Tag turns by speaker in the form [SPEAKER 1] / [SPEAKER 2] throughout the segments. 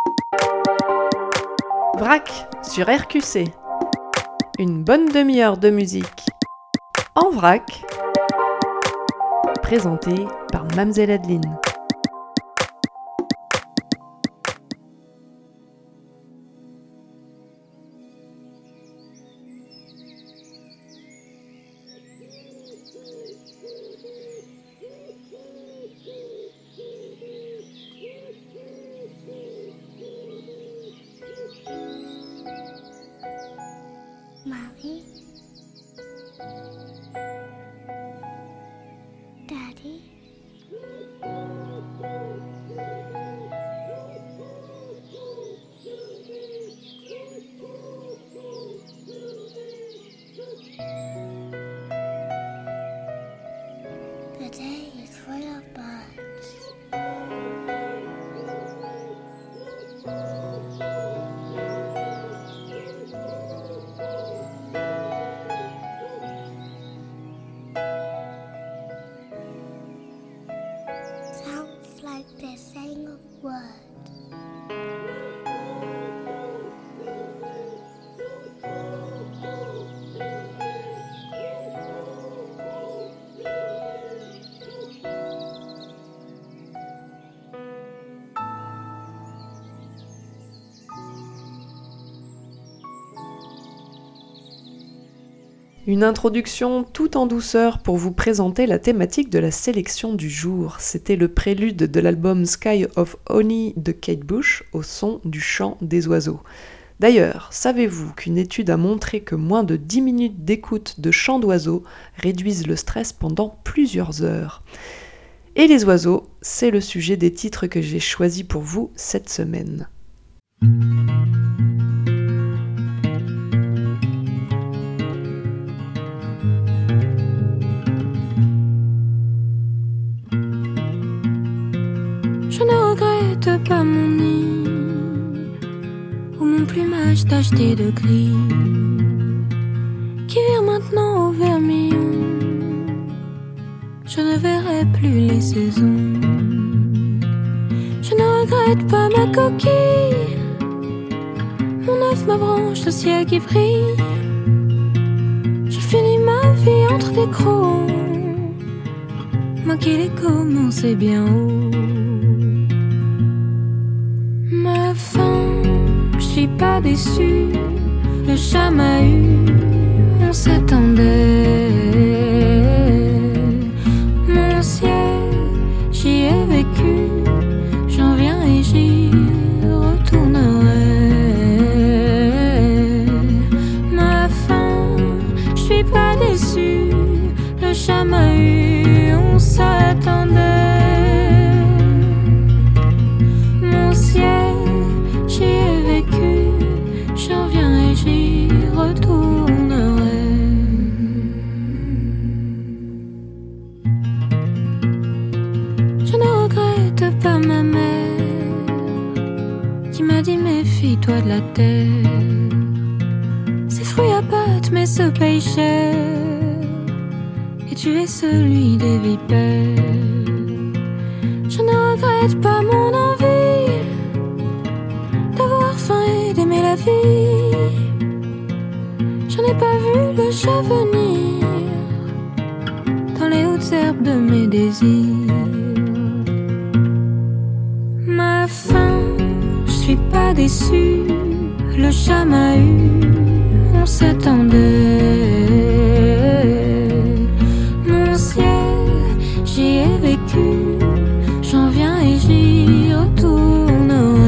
[SPEAKER 1] VRAC sur RQC. Une bonne demi-heure de musique en vrac, présentée par Mamzelle Adeline.
[SPEAKER 2] Mommy? Daddy? The day is full of birds. Sounds like they're saying a word.
[SPEAKER 1] Une introduction tout en douceur pour vous présenter la thématique de la sélection du jour. C'était le prélude de l'album Sky of Honey de Kate Bush au son du chant des oiseaux. D'ailleurs, savez-vous qu'une étude a montré que moins de 10 minutes d'écoute de chant d'oiseaux réduisent le stress pendant plusieurs heures? Et les oiseaux, c'est le sujet des titres que j'ai choisis pour vous cette semaine.
[SPEAKER 3] Je ne regrette pas mon nid ou mon plumage tacheté de gris qui vire maintenant au vermillon. Je ne verrai plus les saisons. Je ne regrette pas ma coquille, mon œuf, ma branche, le ciel qui brille. Je finis ma vie entre des crocs, moi qui l'ai commencé bien haut. Ma fin, je suis pas déçue, le chat m'a eu, on s'attendait. Mon ciel, j'y ai vécu, j'en viens et j'y retournerai. Ma fin, je suis pas déçue, le chat m'a eu, on s'attendait. Mon ciel, j'y ai vécu, j'en viens et j'y retournerai. Je ne regrette pas ma mère qui m'a dit méfie-toi de la terre. Ces fruits à pâte mais se payent cher, et tu es celui des vipères. Je ne regrette pas mon envie d'avoir faim et d'aimer la vie. Je n'ai pas vu le chat venir dans les hautes herbes de mes désirs. Ma fin, je suis pas déçue, le chat m'a eu, on s'attendait. Mon ciel, j'y ai vécu, j'en viens et j'y retournerai.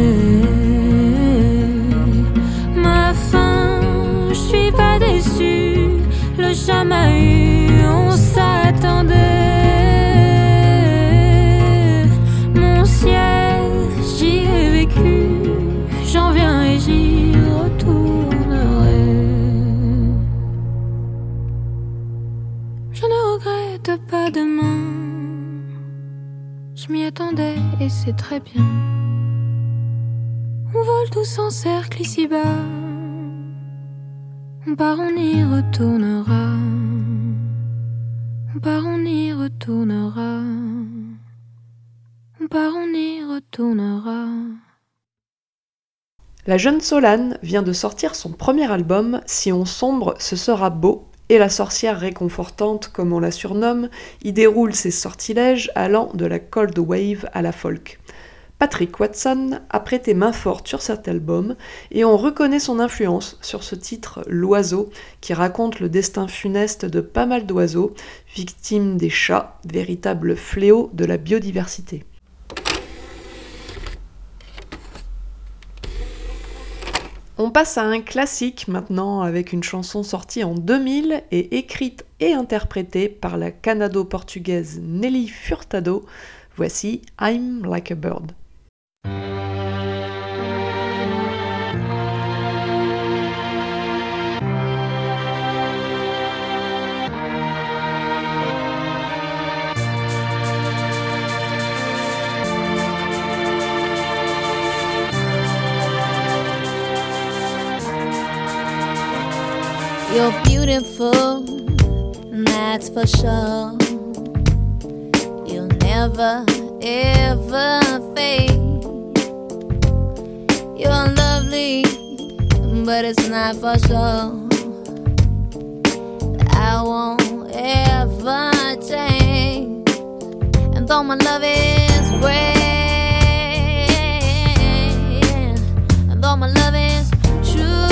[SPEAKER 3] Ma fin, je suis pas déçue, le chat m'a eu, on s'attendait. Mon ciel, j'y ai vécu, j'en viens et j'y retournerai. Je ne regrette pas demain, je m'y attendais et c'est très bien. On vole tous en cercle ici-bas, on part, on y retournera. On part, on y retournera. On part, on y retournera.
[SPEAKER 1] La jeune Solane vient de sortir son premier album, Si on sombre, ce sera beau, et la sorcière réconfortante, comme on la surnomme, y déroule ses sortilèges allant de la cold wave à la folk. Patrick Watson a prêté main forte sur cet album et on reconnaît son influence sur ce titre L'Oiseau qui raconte le destin funeste de pas mal d'oiseaux, victimes des chats, véritable fléau de la biodiversité. On passe à un classique maintenant avec une chanson sortie en 2000 et écrite et interprétée par la canado-portugaise Nelly Furtado. Voici I'm Like a Bird.
[SPEAKER 3] You're beautiful, that's for sure. You'll never, ever fade. You're lovely, but it's not for sure. I won't ever change. And though my love is great, and though my love is true,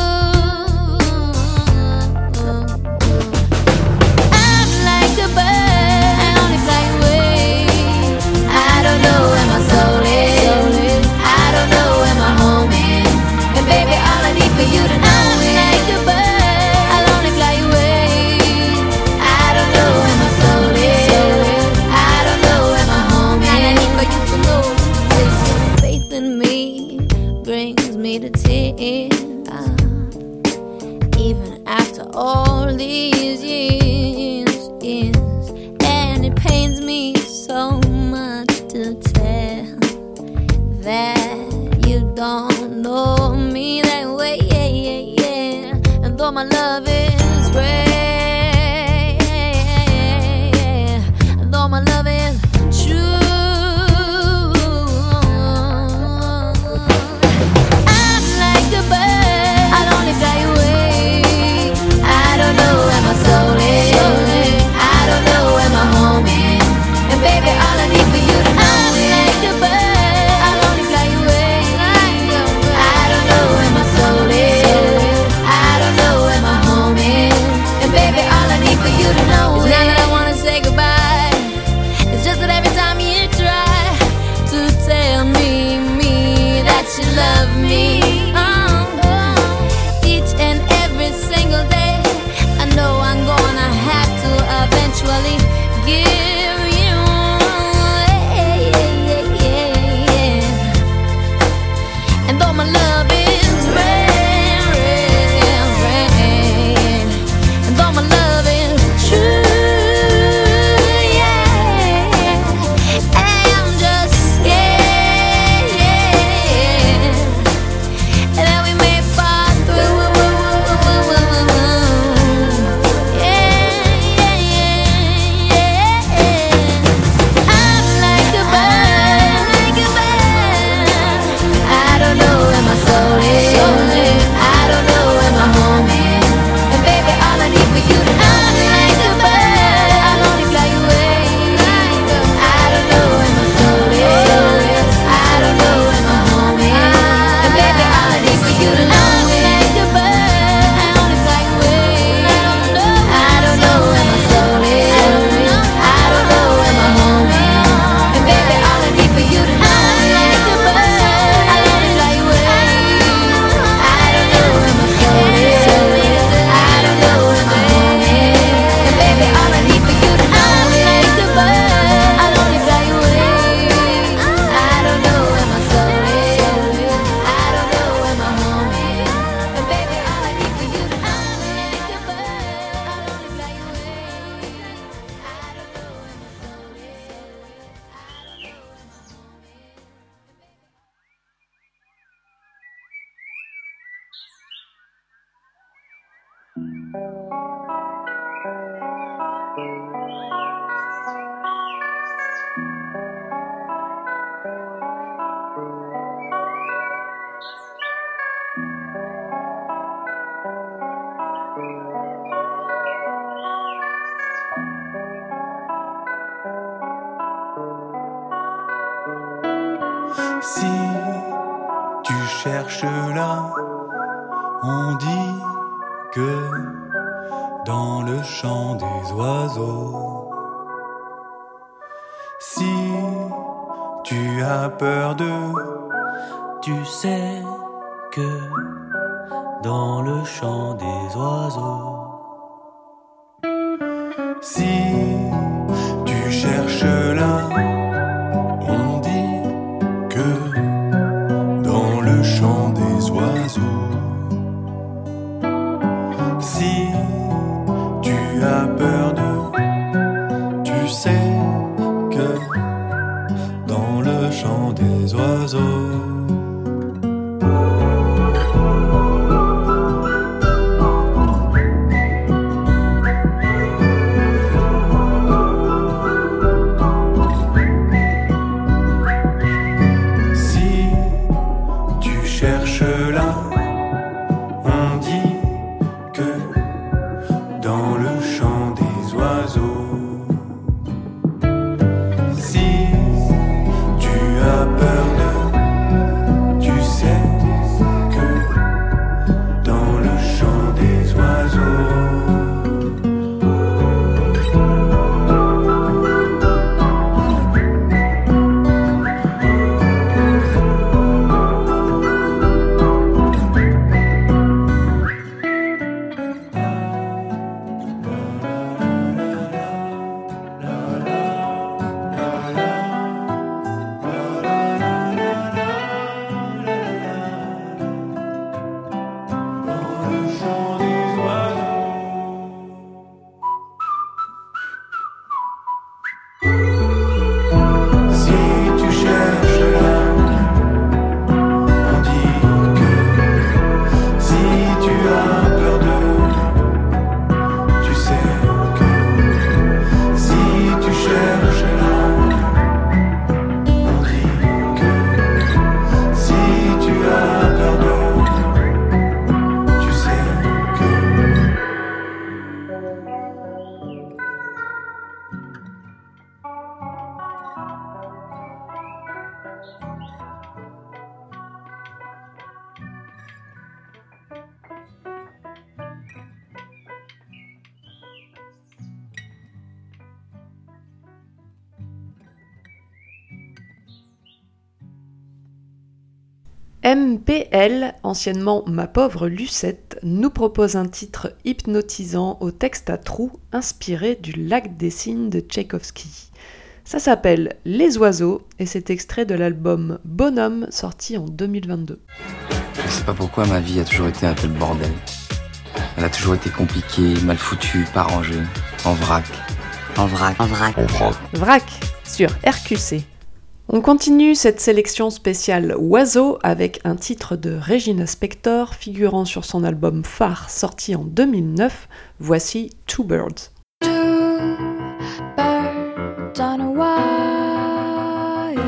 [SPEAKER 3] even after all these years, and it pains me so much to tell that you don't know me that way, and though my love is great, and though my love is true,
[SPEAKER 4] cherches là, on dit que dans le chant des oiseaux, si tu as peur de, tu sais que dans le chant des oiseaux, si tu cherches là, on dit que dans le chant des oiseaux, si tu as peur de, tu sais que dans le chant des oiseaux,
[SPEAKER 1] MPL, anciennement Ma pauvre Lucette, nous propose un titre hypnotisant au texte à trous inspiré du Lac des cygnes de Tchaïkovski. Ça s'appelle Les oiseaux et c'est extrait de l'album Bonhomme sorti en 2022.
[SPEAKER 5] Je sais pas pourquoi ma vie a toujours été un tel bordel. Elle a toujours été compliquée, mal foutue, pas rangée, en vrac.
[SPEAKER 1] Vrac sur RQC. On continue cette sélection spéciale Oiseaux avec un titre de Regina Spektor figurant sur son album phare sorti en 2009. Voici Two Birds.
[SPEAKER 3] Two birds on a wire.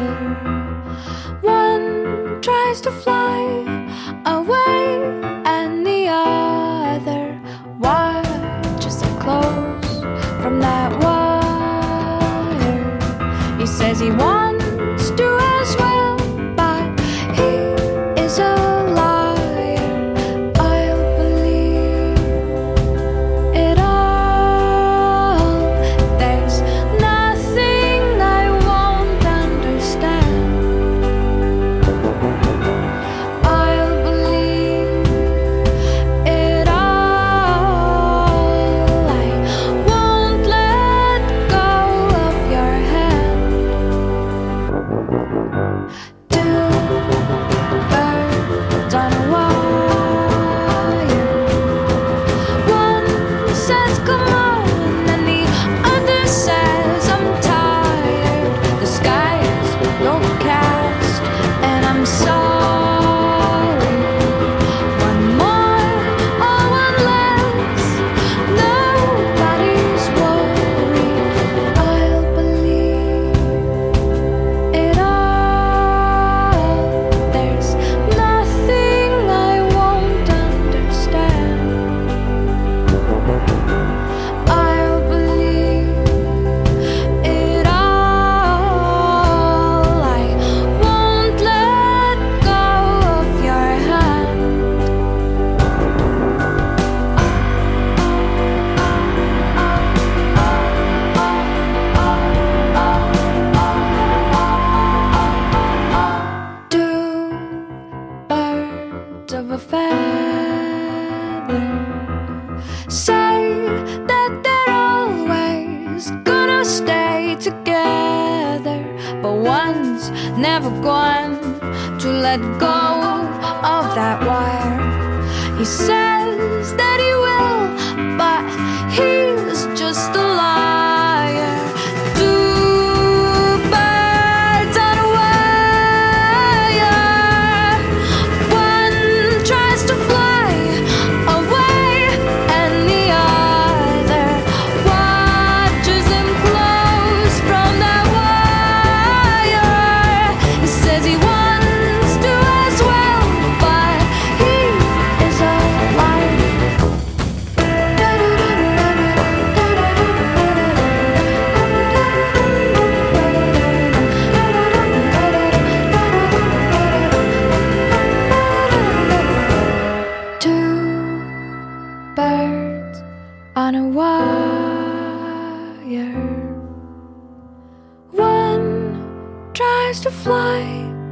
[SPEAKER 3] One tries to fly away and the other watches it close from that wire. He says he wants to as well, but he is a liar. I'll believe it all. There's nothing I won't understand. I birds of a feather say that they're always gonna stay together, but one's never going to let go of that wire. He says that he will, but he's just a liar. Two birds on a wire. One tries to fly away and the other watches him close from that wire. He says he wants to as well, but he is a liar. Two birds on a wire. One tries to fly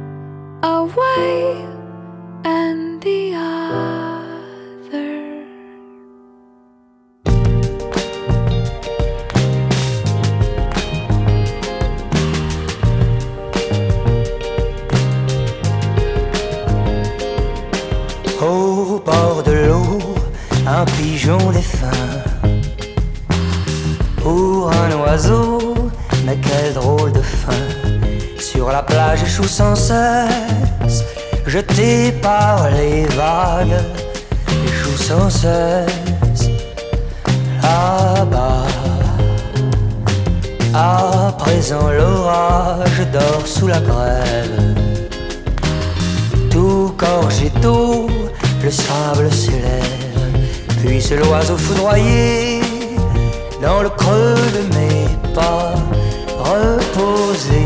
[SPEAKER 3] away and the other.
[SPEAKER 6] Au bord de l'eau, un pigeon défunt. Pour un oiseau, mais quel drôle de fin. Sur la plage échoue sans cesse, jeté par les vagues, échoue sans cesse. Là-bas, à présent l'orage dort sous la grève. Tout gorgé d'eau, le sable s'élève, puis c'est l'oiseau foudroyé dans le creux de mes pas, reposé.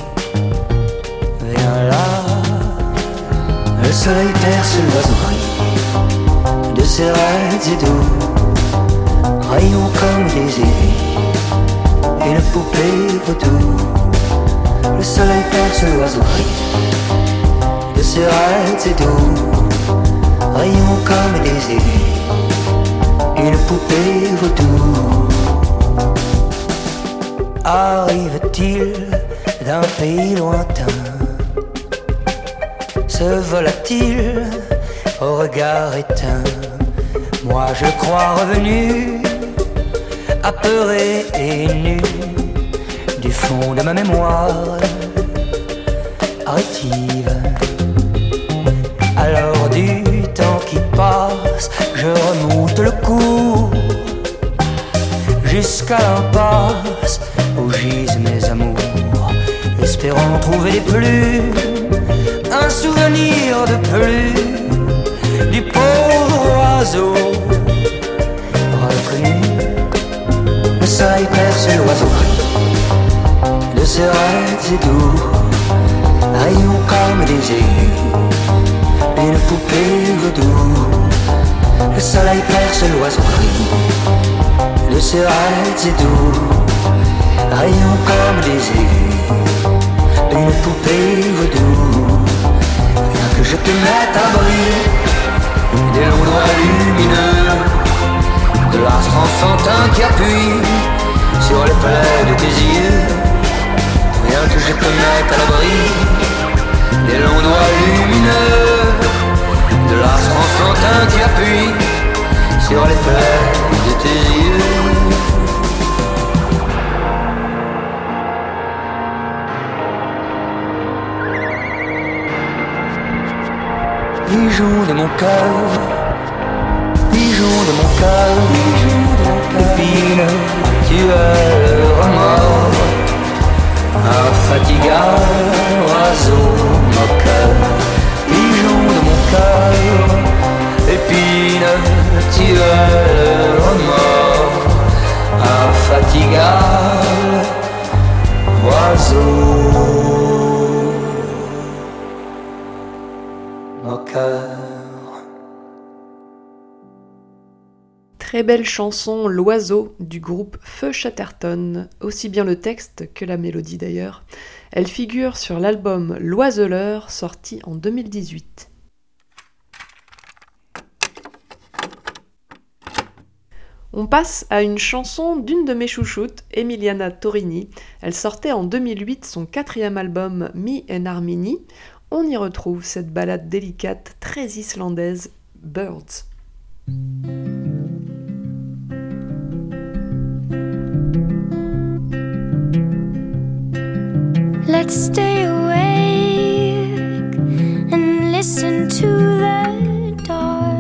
[SPEAKER 6] Viens là, le soleil perce l'oiseau gris de ses raids et doux, rayons comme des aiguilles, une poupée vaudou. Le soleil perce l'oiseau gris de ses raids et doux, rayons comme des aiguilles, une poupée vaudou. Arrive-t-il d'un pays lointain? Se vola-t-il au regard éteint? Moi je crois revenu, apeuré et nu, du fond de ma mémoire rétive. Alors du temps qui passe, je remonte le cours jusqu'à l'impasse où gisent mes amours, espérant trouver des plumes, un souvenir de plus du pauvre oiseau reconnu. Le soleil perce l'oiseau gris de ses raids et doux, rayons comme des aiguilles, une poupée vaudou. Le soleil perce l'oiseau gris de ses raids et doux, rayons comme des aiguilles, une poupée vaudou. Viens que je te mette à bris des longs doigts lumineux, de l'astre enfantin qui appuie sur les plaies de tes yeux. Viens que je te mette à l'abri des longs doigts lumineux, de l'astre enfantin qui appuie sur les plaies de tes yeux. Pigeon de mon cœur, pigeon de mon cœur, épine, tu es le remords, infatigable oiseau moqueur. Pigeon de mon cœur, épine, tu es le remords, infatigable oiseau moqueur.
[SPEAKER 1] Très belle chanson L'Oiseau du groupe Feu Chatterton, aussi bien le texte que la mélodie d'ailleurs. Elle figure sur l'album L'Oiseleur sorti en 2018. On passe à une chanson d'une de mes chouchoutes, Emiliana Torini. Elle sortait en 2008 son 4e album Me and Harmony. On y retrouve cette ballade délicate, très islandaise, Birds.
[SPEAKER 3] Let's stay awake and listen to the dark.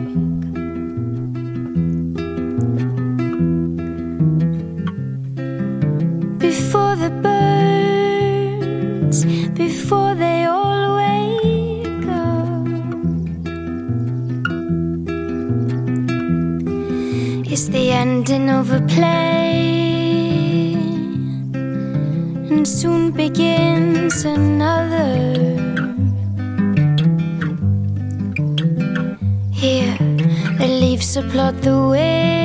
[SPEAKER 3] Before the birds, before they all wake up. It's the ending of a play, and soon begins another. Here, the leaves applaud the wind.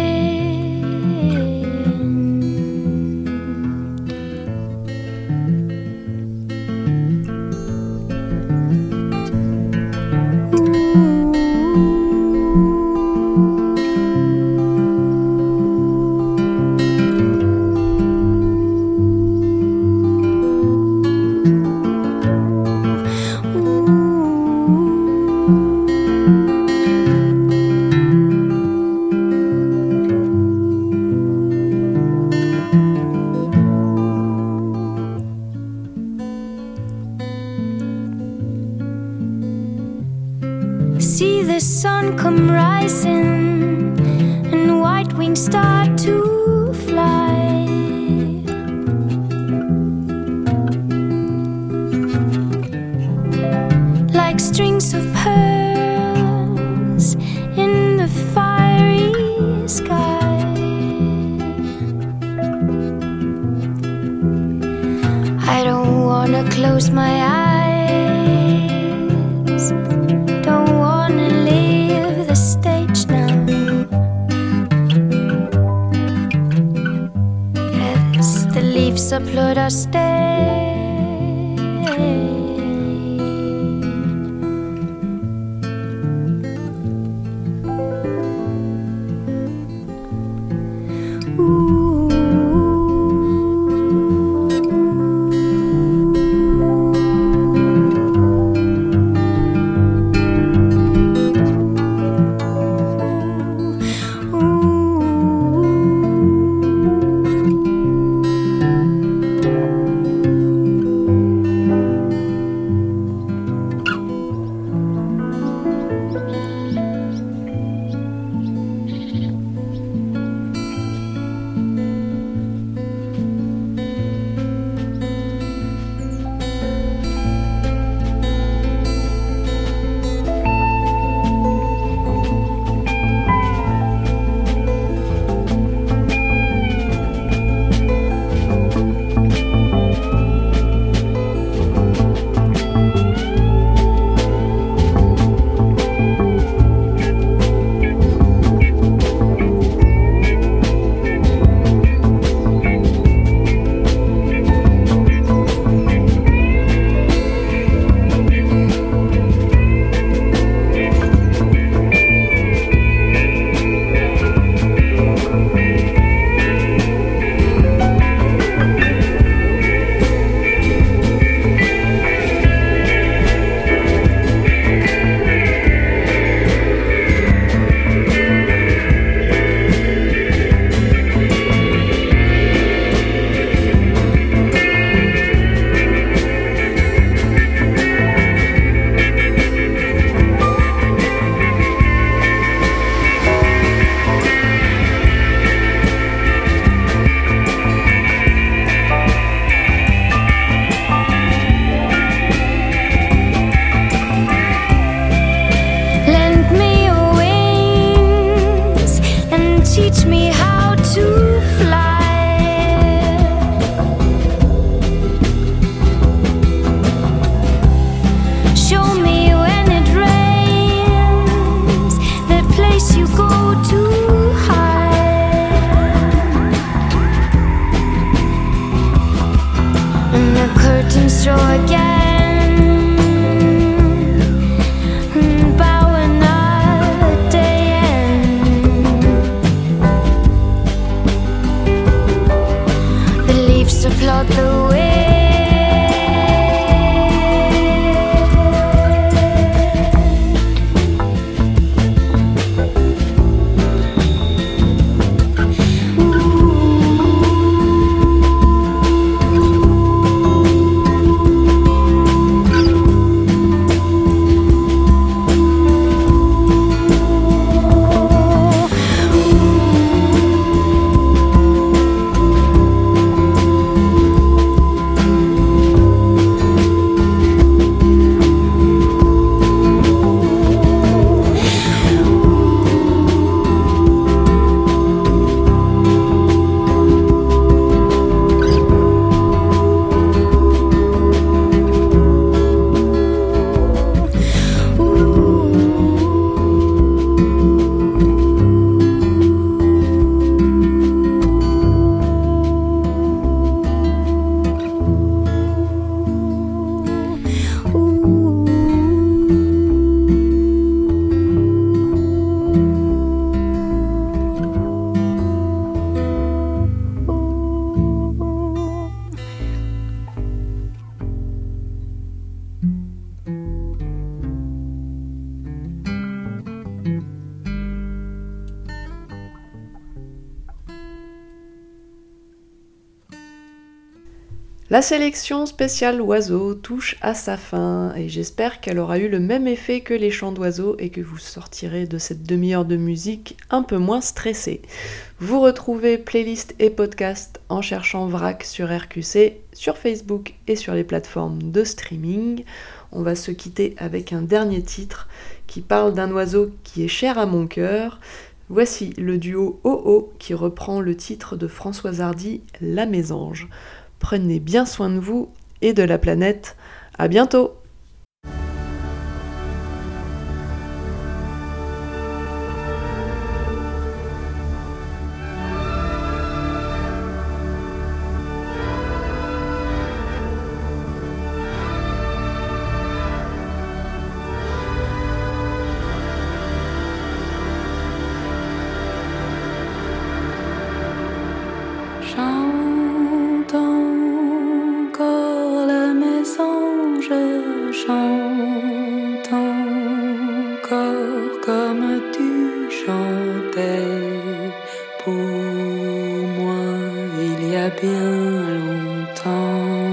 [SPEAKER 3] See the sun come rising and white wings start to fly. Like strings of pearls in the fiery sky. I don't wanna close my eyes. Applaud our stay.
[SPEAKER 1] La sélection spéciale oiseaux touche à sa fin et j'espère qu'elle aura eu le même effet que les chants d'oiseaux et que vous sortirez de cette demi-heure de musique un peu moins stressé. Vous retrouvez playlist et podcast en cherchant VRAC sur RQC, sur Facebook et sur les plateformes de streaming. On va se quitter avec un dernier titre qui parle d'un oiseau qui est cher à mon cœur. Voici le duo Oh qui reprend le titre de Françoise Hardy, La Mésange. Prenez bien soin de vous et de la planète. À bientôt!
[SPEAKER 3] Chante encore comme tu chantais pour moi il y a bien longtemps.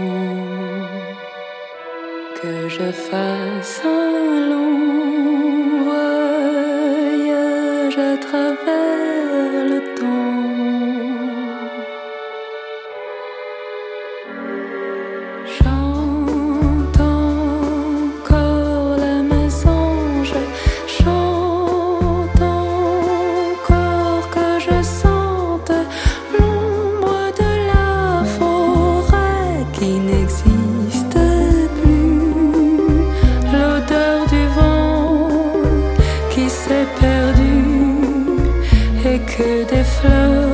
[SPEAKER 3] Que je fasse un long voyage à travers le temps. Que des fleurs